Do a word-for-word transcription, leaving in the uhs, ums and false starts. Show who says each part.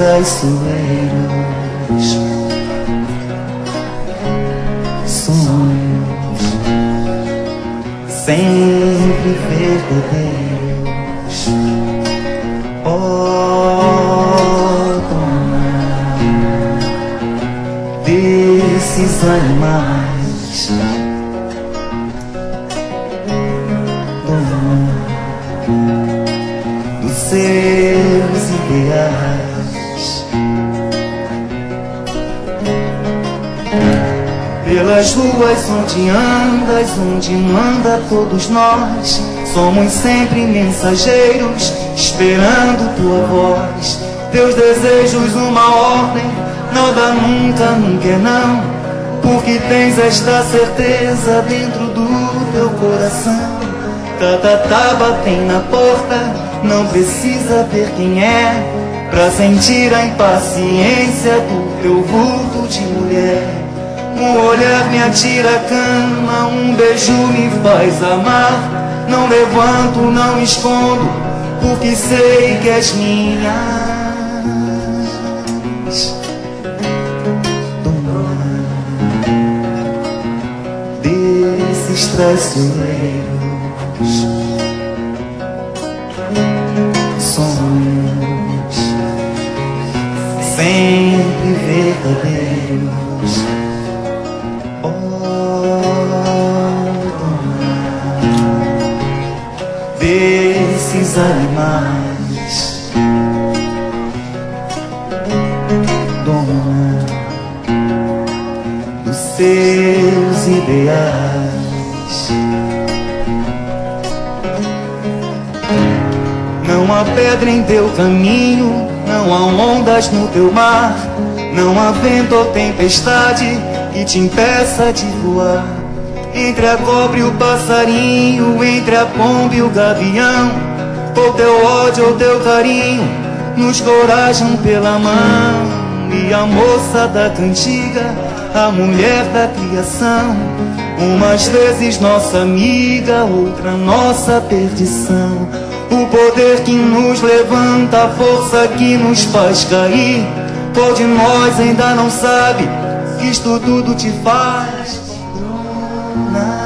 Speaker 1: traiçoeiros, sonhos sempre verdadeiros. Oh, dona desses animais, dona dos seus ideais. Pelas ruas onde andas, onde manda todos nós, somos sempre mensageiros, esperando tua voz. Teus desejos uma ordem, nada nunca, nunca é não, porque tens esta certeza dentro do teu coração. Tatatá batem na porta, não precisa ver quem é, pra sentir a impaciência do teu vulto de mulher. Um olhar me atira a cama, um beijo me faz amar. Não levanto, não escondo, porque sei que és minha. Dona desses traiçoeiros, sonhos sempre verdadeiros. Oh, dona desses animais, dona dos seus ideais. Não há pedra em teu caminho, não há ondas no teu mar, não há vento ou tempestade que te impeça de voar. Entre a cobra e o passarinho, entre a pomba e o gavião, ou teu ódio ou teu carinho nos corajam pela mão. E a moça da cantiga, a mulher da criação, umas vezes nossa amiga, outra nossa perdição. O poder que nos levanta, a força que nos faz cair. Qual de nós ainda não sabe que isto tudo te faz dona?